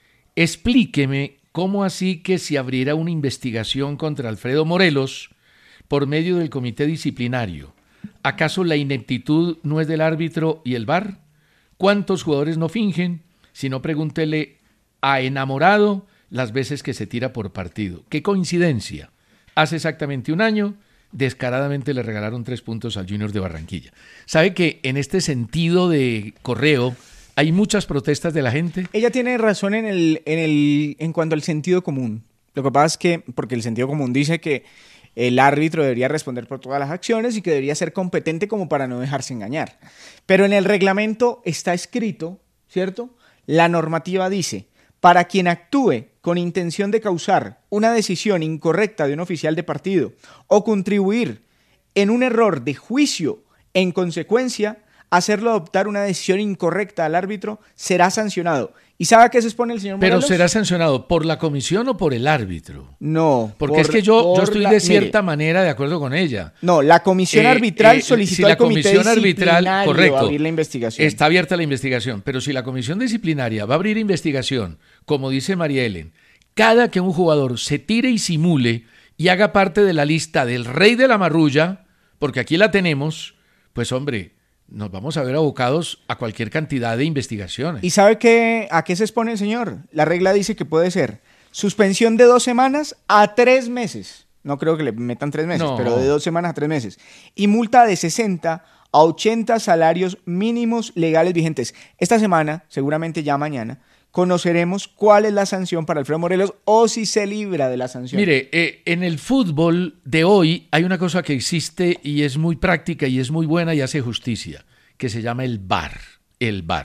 explíqueme cómo así que se abrirá una investigación contra Alfredo Morelos por medio del comité disciplinario. ¿Acaso la ineptitud no es del árbitro y el V A R? ¿Cuántos jugadores no fingen? Si no, pregúntele a Enamorado las veces que se tira por partido. ¡Qué coincidencia! Hace exactamente un año, descaradamente le regalaron tres puntos al Junior de Barranquilla. ¿Sabe que en este sentido de correo hay muchas protestas de la gente? Ella tiene razón en, el, en, el, en cuanto al sentido común. Lo que pasa es que, porque el sentido común dice que el árbitro debería responder por todas las acciones y que debería ser competente como para no dejarse engañar. Pero en el reglamento está escrito, ¿cierto? La normativa dice, para quien actúe con intención de causar una decisión incorrecta de un oficial de partido o contribuir en un error de juicio, en consecuencia, hacerlo adoptar una decisión incorrecta al árbitro, será sancionado. ¿Y sabe a qué se expone el señor Morelos? ¿Pero será sancionado por la comisión o por el árbitro? No. Porque por, es que yo, yo estoy la, de cierta mire, manera de acuerdo con ella. No, la comisión eh, arbitral eh, solicitó si la al comité comisión arbitral, correcto, abrir la investigación. Está abierta la investigación, pero si la comisión disciplinaria va a abrir investigación, como dice María Ellen, cada que un jugador se tire y simule y haga parte de la lista del rey de la marrulla, porque aquí la tenemos, pues hombre, nos vamos a ver abocados a cualquier cantidad de investigaciones. ¿Y sabe qué, a qué se expone el señor? La regla dice que puede ser suspensión de dos semanas a tres meses. No creo que le metan tres meses, no. pero de dos semanas a tres meses. Y multa de sesenta a ochenta salarios mínimos legales vigentes. Esta semana, seguramente ya mañana, conoceremos cuál es la sanción para Alfredo Morelos o si se libra de la sanción. Mire, eh, en el fútbol de hoy hay una cosa que existe y es muy práctica y es muy buena y hace justicia, que se llama el V A R, el V A R.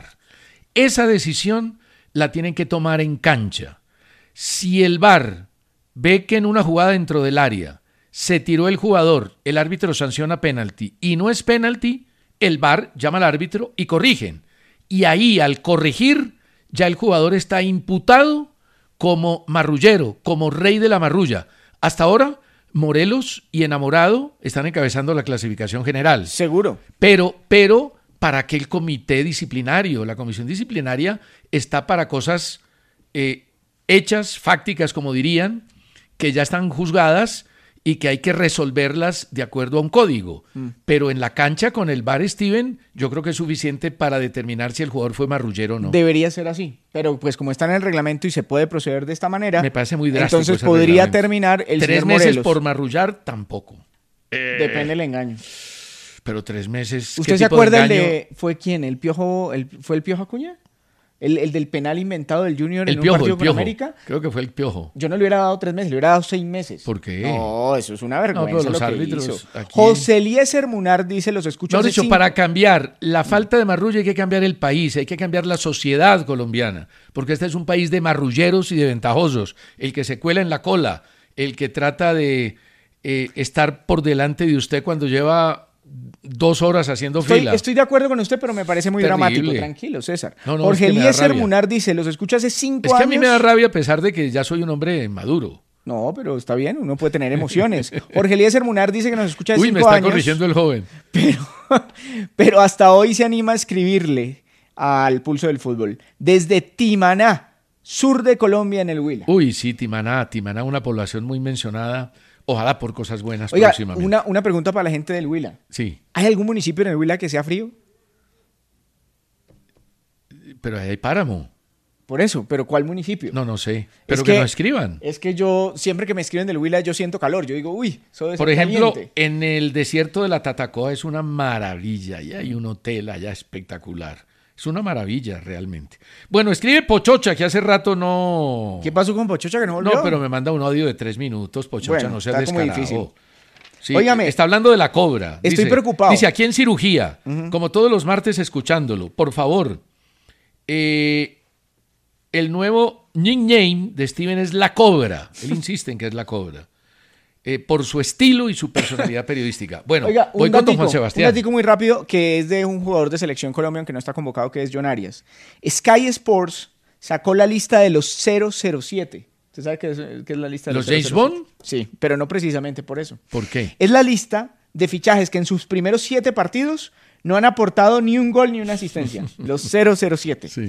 Esa decisión la tienen que tomar en cancha. Si el V A R ve que en una jugada dentro del área se tiró el jugador, el árbitro sanciona penalti y no es penalti, el V A R llama al árbitro y corrigen. Y ahí, al corregir, ya el jugador está imputado como marrullero, como rey de la marrulla. Hasta ahora, Morelos y Enamorado están encabezando la clasificación general. Seguro. Pero, pero, ¿para qué el comité disciplinario? La comisión disciplinaria está para cosas eh, hechas, fácticas, como dirían, que ya están juzgadas y que hay que resolverlas de acuerdo a un código. Mm. Pero en la cancha con el V A R, Steven, yo creo que es suficiente para determinar si el jugador fue marrullero o no. Debería ser así, pero pues como está en el reglamento y se puede proceder de esta manera, me parece muy drástico. Entonces podría terminar el Tres señor meses Morelos. por marrullar, tampoco. Eh, Depende del engaño. Pero tres meses. ¿Usted se acuerda el de, fue quién? ¿El Piojo, el, fue el Piojo Acuña? El, el del penal inventado del Junior el en piojo, un partido el piojo. con América. Creo que fue el Piojo. Yo no le hubiera dado tres meses, le hubiera dado seis meses. ¿Por qué? No, eso es una vergüenza. No, pero los lo árbitros que hizo. aquí... José Eliezer Munar dice, los escucho. No, hace dicho, cinco... para cambiar la falta de marrulla hay que cambiar el país, hay que cambiar la sociedad colombiana, porque este es un país de marrulleros y de ventajosos. El que se cuela en la cola, el que trata de eh, estar por delante de usted cuando lleva dos horas haciendo Estoy, fila. estoy de acuerdo con usted, pero me parece muy Terrible. dramático. Tranquilo, César. No, no, Jorge es que me da Eliezer rabia. Munar dice, los escucho hace cinco Es que años. a mí me da rabia a pesar de que ya soy un hombre maduro. No, pero está bien, uno puede tener emociones. Jorge Eliezer Munar dice que nos escucha hace Uy, cinco me está años. corrigiendo el joven. Pero, pero hasta hoy se anima a escribirle al Pulso del Fútbol. Desde Timaná, sur de Colombia, en el Huila. Uy, sí, Timaná, Timaná, una población muy mencionada. Ojalá por cosas buenas Oiga, próximamente. una, una pregunta para la gente del Huila. Sí, ¿Hay algún municipio en el Huila que sea frío? pero ahí hay páramo. Por eso, pero ¿cuál municipio? No, no sé. Pero Es que, que- nos escriban. Es que yo, siempre que me escriben del Huila, yo siento calor. Yo digo, uy, eso debe Por ser ejemplo, caliente. en el desierto de la Tatacoa es una maravilla y hay un hotel allá espectacular. Es una maravilla realmente. Bueno, escribe Pochocha, que hace rato no... ¿Qué pasó con Pochocha que no volvió? No, pero me manda un audio de tres minutos, Pochocha, Bueno, no seas está como descarado. difícil. Sí, Óigame, está hablando de la cobra. estoy Dice- preocupado. Dice, aquí en cirugía, como todos los martes escuchándolo, por favor, eh, el nuevo nickname de Steven es La Cobra. Él insiste en que es La Cobra. Eh, por su estilo y su personalidad periodística. Bueno, Oiga, un voy con don datico, Juan un Sebastián. datico muy rápido que es de un jugador de Selección Colombia que no está convocado, que es John Arias. Sky Sports sacó la lista de los cero cero siete. ¿Usted sabe qué es, qué es la lista de los, ¿Los James cero cero siete? Bond? Sí, pero no precisamente por eso. ¿Por qué? Es la lista de fichajes que en sus primeros siete partidos no han aportado ni un gol ni una asistencia. Los cero cero siete. Sí.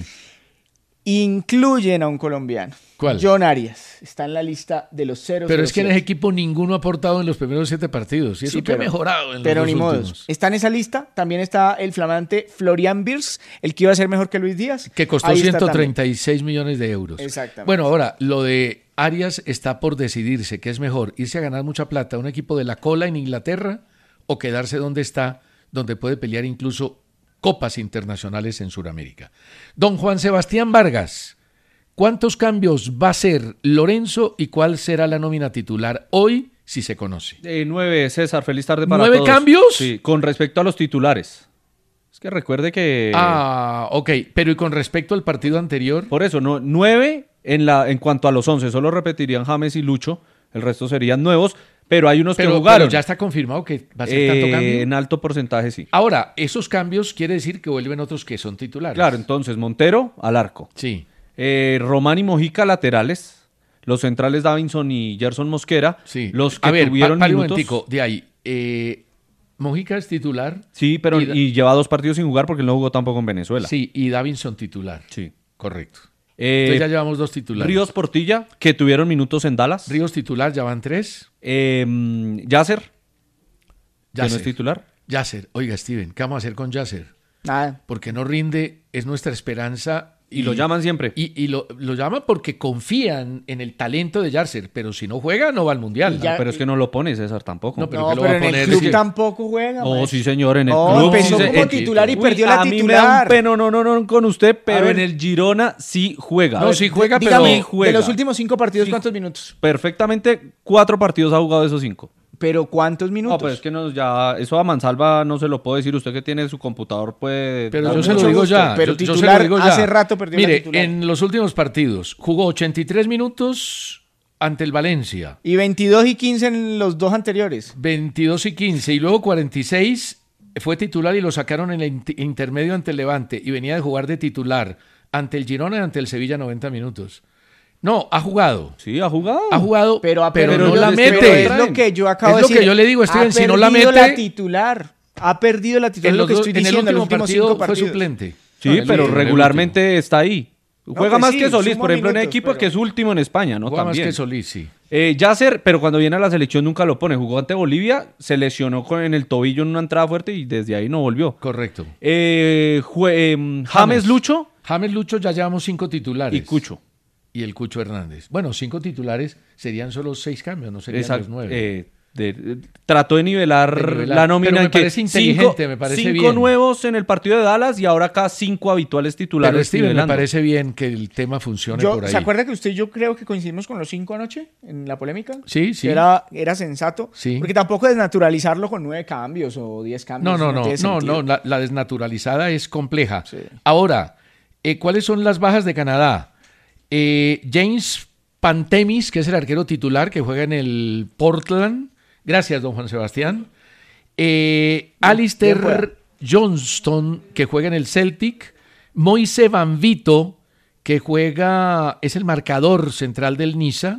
Incluyen a un colombiano. ¿Cuál? John Arias. Está en la lista de los cero cero siete. Pero es que en ese equipo ninguno ha aportado en los primeros siete partidos. Y eso Sí, que ha pero- mejorado en Pero los ni dos modos. últimos. Está en esa lista. También está el flamante Florian Wirtz, el que iba a ser mejor que Luis Díaz. Que costó Ahí está ciento también. treinta y seis millones de euros. Exactamente. Bueno, ahora, lo de Arias está por decidirse, que es mejor irse a ganar mucha plata a un equipo de la cola en Inglaterra o quedarse donde está, donde puede pelear incluso copas internacionales en Sudamérica. Don Juan Sebastián Vargas, ¿cuántos cambios va a hacer Lorenzo y cuál será la nómina titular hoy, si se conoce? Eh, nueve, César, feliz tarde para ¿Nueve todos. cambios? Sí, con respecto a los titulares. Es que recuerde que... Ah, ok, pero ¿y con respecto al partido anterior? Por eso, no, nueve en, la, en cuanto a los once, solo repetirían James y Lucho, el resto serían nuevos, pero hay unos Pero, que jugaron. pero ya está confirmado que va a ser Eh, tanto cambio. en alto porcentaje, sí. Ahora, esos cambios quiere decir que vuelven otros que son titulares. Claro, entonces Montero al arco. Sí, Eh, Román y Mojica laterales. Los centrales Davinson y Gerson Mosquera. sí. Los que a ver, tuvieron pa- pare un minutos. momentico, de ahí. Eh, Mojica es titular. Sí, pero Y- y, lleva dos partidos sin jugar porque él no jugó tampoco en Venezuela. Sí, y Davinson titular. Sí. Correcto. Eh, Entonces ya llevamos dos titulares. Ríos Portilla, que tuvieron minutos en Dallas. Ríos titular, ya van tres. Eh, Yasser, que no Yasser. es titular. Yasser. Oiga, Steven, ¿qué vamos a hacer con Yasser? Nada. Porque no rinde, es nuestra esperanza. Y, lo llaman siempre. Y, y lo, lo llaman porque confían en el talento de Yasser, pero si no juega, no va al Mundial. Y ya- pero es que no lo pone César tampoco. No, pero No, ¿qué lo pero va a en el poner? club Es que- tampoco juega. Oh, maestro. sí, señor, en el No, club. empezó sí se- como eh, titular y Uy, perdió la a mí me da un titular. peno, no, no, no, con usted, pero ver. en el Girona sí juega. No, sí juega, pero- Dígame, Sí juega. de los últimos cinco partidos, Sí. ¿cuántos minutos? Perfectamente, cuatro partidos ha jugado de esos cinco. Pero ¿cuántos minutos? No, pues es que nos ya, eso a Mansalva no se lo puedo decir. Usted que tiene su computador puede... Pero Con yo se lo mucho digo gusto, ya. pero yo- yo se lo titular digo ya. hace rato perdió la Mire, titular. en los últimos partidos jugó ochenta y tres minutos ante el Valencia, Y veintidós y quince en los dos anteriores. veintidós y quince, y luego cuarenta y seis fue titular y lo sacaron en el inter- intermedio ante el Levante y venía de jugar de titular ante el Girona y ante el Sevilla noventa minutos. No, ha jugado. Sí, ha jugado. Ha jugado, Pero, ha pero perdido- no la pero mete. Es lo que yo acabo Es de lo decir. que yo le digo, Steven, Ha si no la perdido mete- la titular. Ha perdido la titular. En, Es lo los que dos- estoy en el diciendo. último los últimos partido cinco fue partidos. suplente. Sí, No, en el pero último, en el regularmente está ahí. Juega pues más sí, que Solís, suma por ejemplo, en minutos, equipo pero- que es último en España, ¿no? último. Juega más También. que Solís, sí. Eh, Yasser, pero cuando viene a la selección nunca lo pone. Jugó ante Bolivia, se lesionó con, en el tobillo en una entrada fuerte y desde ahí no volvió. Correcto. Eh, jue- em, James Lucho James Lucho ya llevamos cinco titulares. y Cucho. Y el Cucho Hernández. Bueno, cinco titulares serían solo seis cambios, no serían Exacto. los nueve. Eh, de- de- trató de nivelar, De nivelar. la nómina Pero me en que parece inteligente, me parece cinco bien. nuevos en el partido de Dallas y ahora acá cinco habituales titulares. Pero Steven, me nivelando. parece bien que el tema funcione Yo, por ahí. ¿Se acuerda que usted y yo creo que coincidimos con los cinco anoche en la polémica? Sí, sí. Era, era sensato. Sí. Porque tampoco desnaturalizarlo con nueve cambios o diez cambios. No, no, no, tiene no, sentido. no, la, la desnaturalizada es compleja. Sí. Ahora, eh, ¿cuáles son las bajas de Canadá? Eh, James Pantemis, que es el arquero titular que juega en el Portland, Gracias, don Juan Sebastián. Eh, Alistair Johnston, que juega en el Celtic. Moise Van Vito, que juega, es el marcador central del Niza.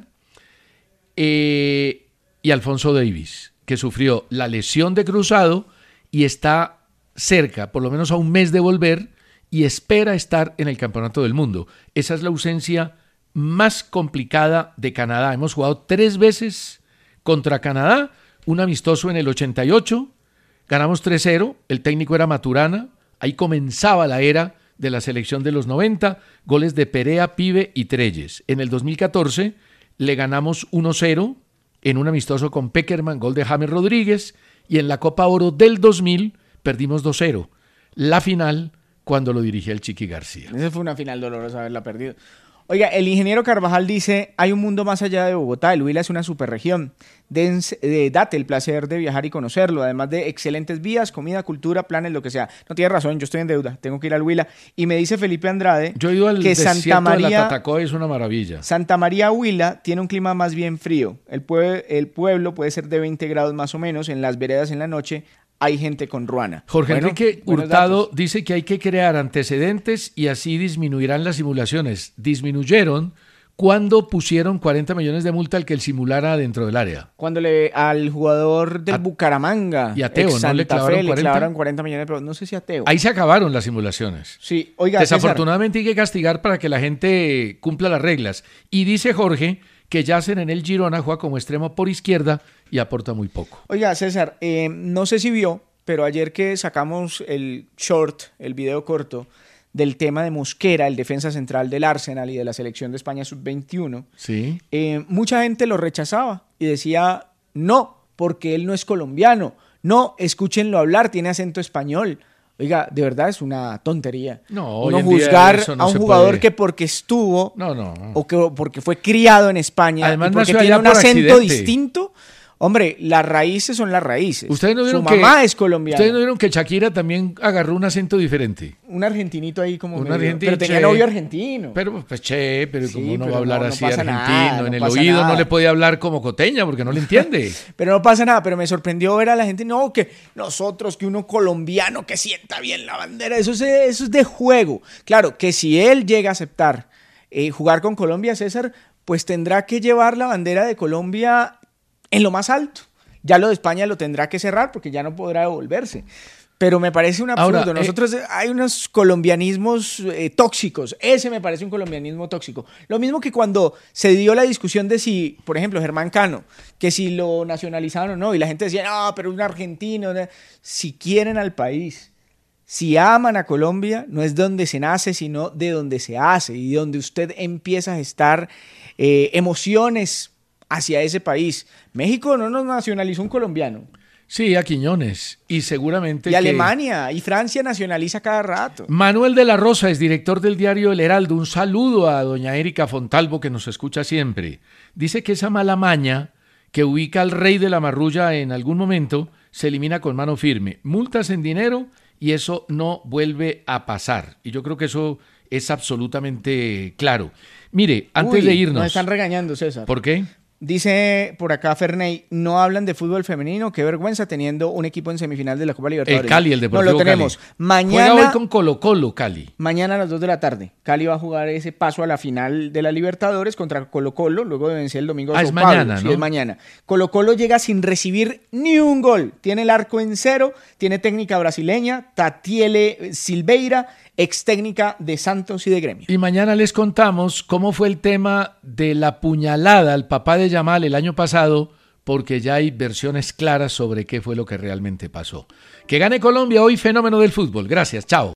Eh, y Alfonso Davies, que sufrió la lesión de cruzado y está cerca, por lo menos a un mes de volver, y espera estar en el Campeonato del Mundo. Esa es la ausencia más complicada de Canadá. Hemos jugado tres veces contra Canadá, un amistoso en el ochenta y ocho, ganamos tres cero, el técnico era Maturana, ahí comenzaba la era de la selección de los noventa, goles de Perea, Pibe y Trelles. En el dos mil catorce le ganamos uno cero en un amistoso con Peckerman, gol de James Rodríguez, y en la Copa Oro del dos mil perdimos dos cero. La final cuando lo dirigía el Chiqui García. Esa fue una final dolorosa haberla perdido. Oiga, el ingeniero Carvajal dice, hay un mundo más allá de Bogotá, el Huila es una superregión, Dense, eh, date el placer de viajar y conocerlo, además de excelentes vías, comida, cultura, planes, lo que sea. No tiene razón, yo estoy en deuda, tengo que ir al Huila. Y me dice Felipe Andrade yo he ido al que desierto Santa María, de la Tatacoa, es una maravilla. Santa María Huila tiene un clima más bien frío, el, pue- el pueblo puede ser de veinte grados más o menos, en las veredas en la noche hay gente con ruana. Jorge Bueno, Enrique buenos Hurtado datos. dice que hay que crear antecedentes y así disminuirán las simulaciones. Disminuyeron cuando pusieron cuarenta millones de multa al que él simulara dentro del área. Cuando le al jugador del A- Bucaramanga y a Teo, ex ¿no? Santa le clavaron Fe, le cuarenta. clavaron cuarenta millones de pesos. No sé si a Teo. Ahí se acabaron las simulaciones. Sí, oiga, César, Desafortunadamente hay que castigar para que la gente cumpla las reglas. Y dice Jorge que Yasser en el Girona juega como extremo por izquierda y aporta muy poco. oiga, César, eh, no sé si vio, pero ayer que sacamos el short, el video corto, del tema de Mosquera, el defensa central del Arsenal y de la selección de España sub veintiuno, Sí. eh, mucha gente lo rechazaba y decía, no, porque él no es colombiano, no, escúchenlo hablar, tiene acento español. Oiga, de verdad es una tontería. No, Uno hoy en día juzgar eso no a un se jugador puede. que porque estuvo No, no. no. o que porque fue criado en España Además, y porque nació tiene allá un por acento accidente. distinto. Hombre, las raíces son las raíces. Ustedes no Su vieron mamá que, es colombiana. Ustedes no vieron que Shakira también agarró un acento diferente. Un argentinito ahí como Un medio- argentino, pero tenía che. novio argentino. Pero, pues, che, pero Sí, como uno pero va a hablar no, no así pasa argentino, nada, no en el pasa oído nada. no le puede hablar como coteña porque no le entiende. Pero no pasa nada, pero me sorprendió ver a la gente, no, que nosotros, que uno colombiano que sienta bien la bandera, eso es, eso es de juego. Claro, que si él llega a aceptar eh, jugar con Colombia, César, pues tendrá que llevar la bandera de Colombia en lo más alto. Ya lo de España lo tendrá que cerrar porque ya no podrá devolverse. Pero me parece un absurdo. Ahora, eh, Nosotros eh, hay unos colombianismos eh, tóxicos. Ese me parece un colombianismo tóxico. Lo mismo que cuando se dio la discusión de si, por ejemplo, Germán Cano, que si lo nacionalizaban o no, y la gente decía, no, pero un argentino. ¿no? Si quieren al país, si aman a Colombia, no es donde se nace, sino de donde se hace y donde usted empieza a gestar eh, emociones hacia ese país. México no nos nacionalizó un colombiano. Sí, a Quiñones. Y seguramente Y que... Alemania y Francia nacionaliza cada rato. Manuel de la Rosa es director del diario El Heraldo. Un saludo a doña Erika Fontalvo, que nos escucha siempre. Dice que esa mala maña que ubica al rey de la marrulla en algún momento se elimina con mano firme. Multas en dinero y eso no vuelve a pasar. Y yo creo que eso es absolutamente claro. Mire, antes Uy, de irnos... Nos están regañando, César. ¿Por qué? Dice por acá Ferney, no hablan de fútbol femenino, qué vergüenza teniendo un equipo en semifinal de la Copa Libertadores. El Cali, el Deportivo No lo tenemos. Cali. Mañana, Juega hoy con Colo Colo, Cali. mañana a las dos de la tarde. Cali va a jugar ese paso a la final de la Libertadores contra Colo Colo, luego de vencer el domingo a Ah, Sao es Paulo. mañana, Sí, ¿no? es mañana. Colo Colo llega sin recibir ni un gol. Tiene el arco en cero, tiene técnica brasileña, Tatiele Silveira, ex técnica de Santos y de Gremio. Y mañana les contamos cómo fue el tema de la puñalada al papá de Yamal el año pasado, porque ya hay versiones claras sobre qué fue lo que realmente pasó. Que gane Colombia hoy, fenómeno del fútbol. Gracias, chao.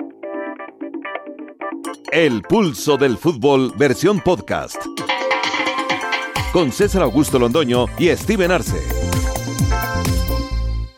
El pulso del fútbol, versión podcast. Con César Augusto Londoño y Steven Arce.